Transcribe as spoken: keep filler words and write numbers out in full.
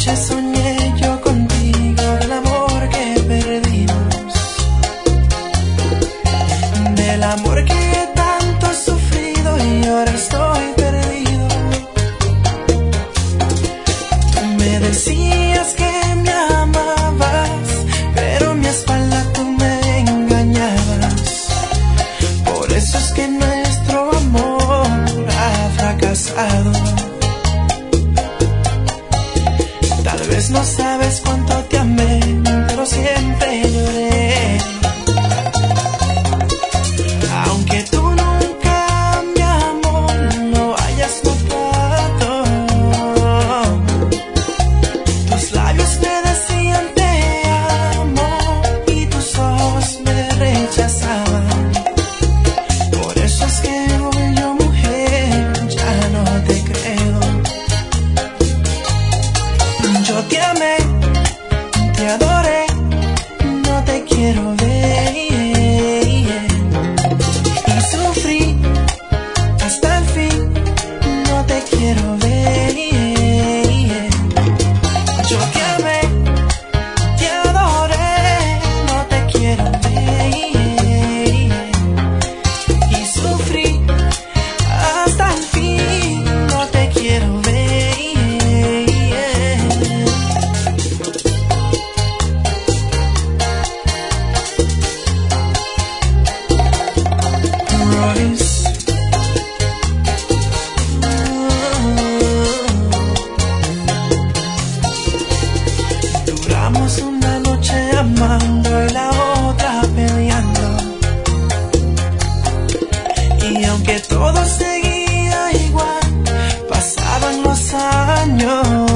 noche soñé yo contigo del amor que perdimos, del amor que tanto he sufrido y ahora estoy perdido. Tú me decías que me amabas, pero en mi espalda tú me engañabas. Por eso es que nuestro amor ha fracasado. Tal vez no sabes cuánto te amé, pero siempre lloré. Aunque tú nunca, mi amor, lo hayas notado, tus labios me decían te amo y tus ojos me rechazaban. Por eso es que hoy yo, mujer, ya no te creo. Yo te amé, te adoré, no te quiero ver, y sufrí hasta el fin, no te quiero ver. Yo te amé, te adoré, no te quiero ver, y sufrí hasta el fin, no te quiero ver. Duramos una noche amando y la otra peleando, y aunque todo seguía igual, pasaban los años